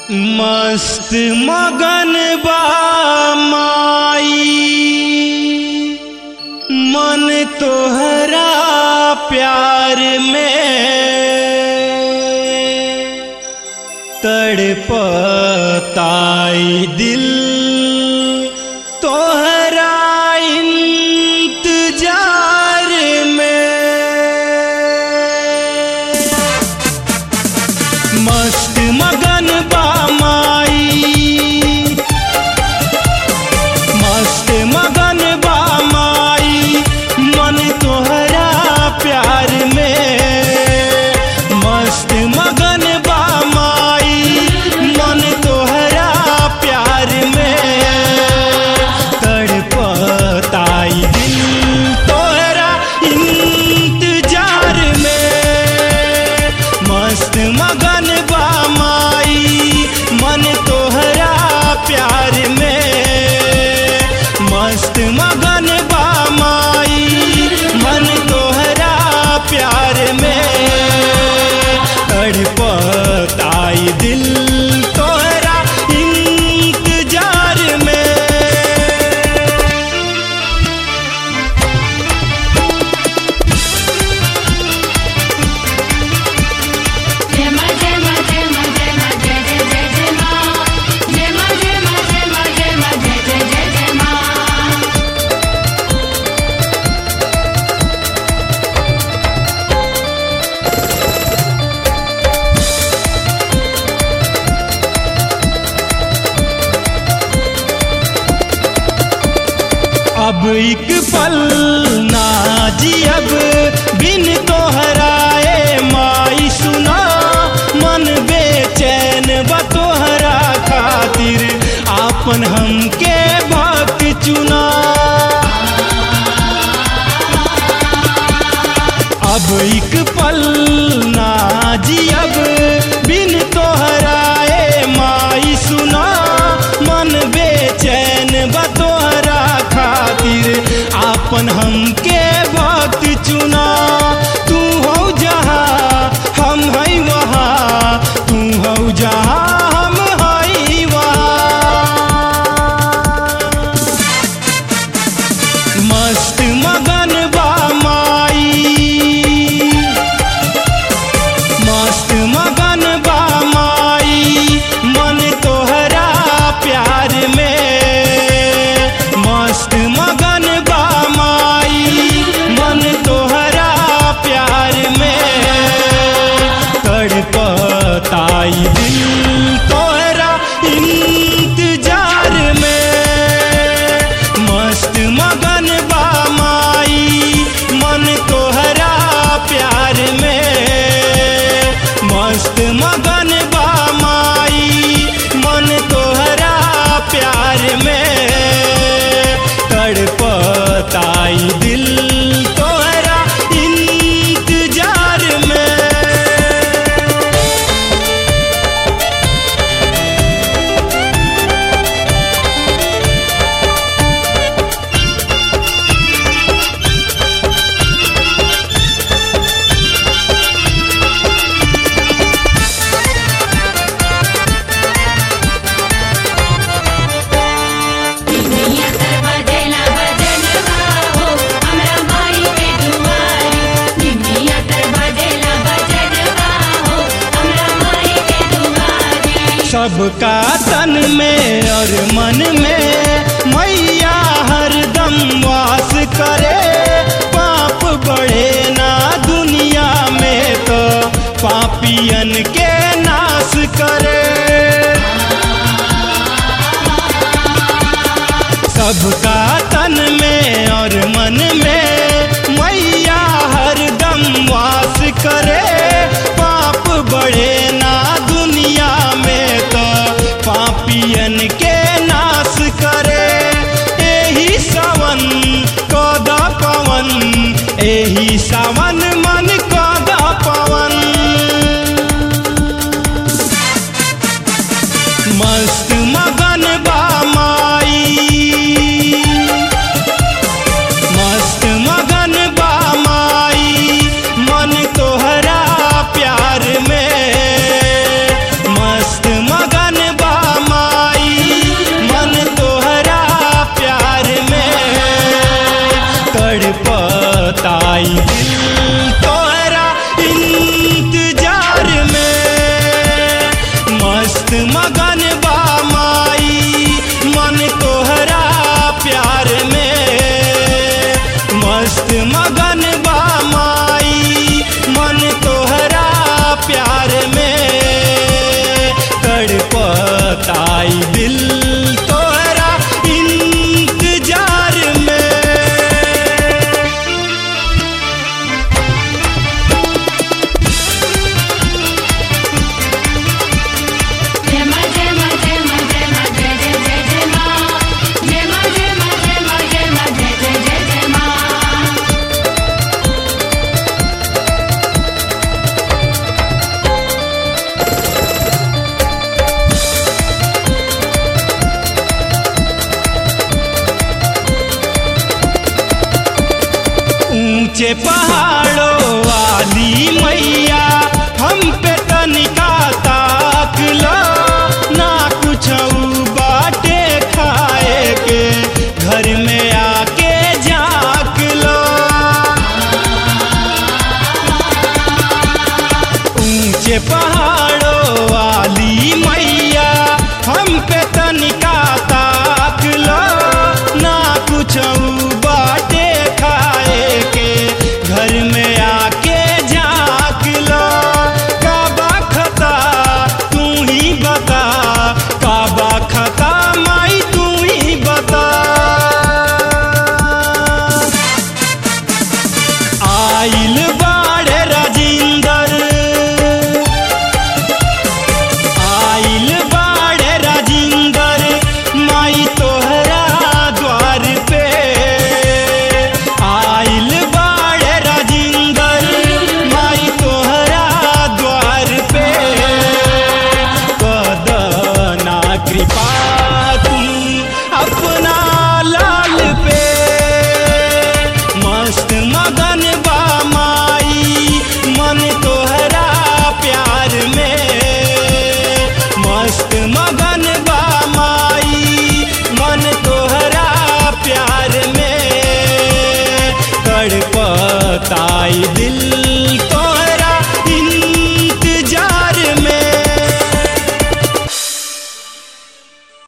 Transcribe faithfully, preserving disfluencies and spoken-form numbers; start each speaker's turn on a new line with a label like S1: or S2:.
S1: मस्त मगन बा माई मन तोहरा प्यार में तड़पताई दिल तोहरा इंतजार में। मस्त मगन बा माई मस्त मगन बा माई मन तोहरा प्यार में। मस्त मगन बा माई मन तोहरा प्यार में तड़पताई दिल तोहरा इंतजार में। मस्त मगन बा माई मन तोहरा प्यार में। मस्त मगन बा माई मन तोहरा प्यार में तड़पताई दिल तोहरा इंतजार में।
S2: जय मां जय मां जय मां जय मां जय जय जय जय मां। जय मां जय मां जय मां जय मां जय जय जय जय मां।
S1: अब एक पल ना जियब बिन तोहराए माई सुना। मन बेचैन बा तोहरा खातिर आपन हमके भक्त चुना। अब एक पल ना जियब बिन तोहराए माई सुना। मन बेचैन बा तोहरा खातिर आपन हमके भक्त चुना। तू हो जहाँ हम हई वहाँ तू हो जहाँ हम हई वहाँ। मस्त मगन बा माई मस्त मगन बा माई मन तोहरा प्यार में। मस्त मगन बा माई मन तोहरा प्यार में तड़पताई दिल तोहरा इंतजार में। मस्त मगन बा माई मन तोहरा प्यार में। मस्त मगन बा माई मन तोहरा प्यार में तड़पताई दिल तोहरा इंतजार में।
S2: दुनिया कर बजेला बजनवा हो हमरा माई के दुआरी। दुनिया कर बजेला बजनवा हो हमरा माई के दुआरी।
S1: सबका तन में और मन में मैया हरदम वास करे। पाप बढ़े ना दुनिया में तो पापियन के नाश करे। सबका तन में और मन में मैया हरदम वास करे। पाप बढ़े ना दुनिया में तो पापियन के नाश करे। एही सावन कदा पवन एही सावन मन कदा पवन। मस्त मगन बा माई मस्त मगन बा माई मन तोहरा प्यार में। मस्त मगन ऊंचे पहाड़ों वाली मैया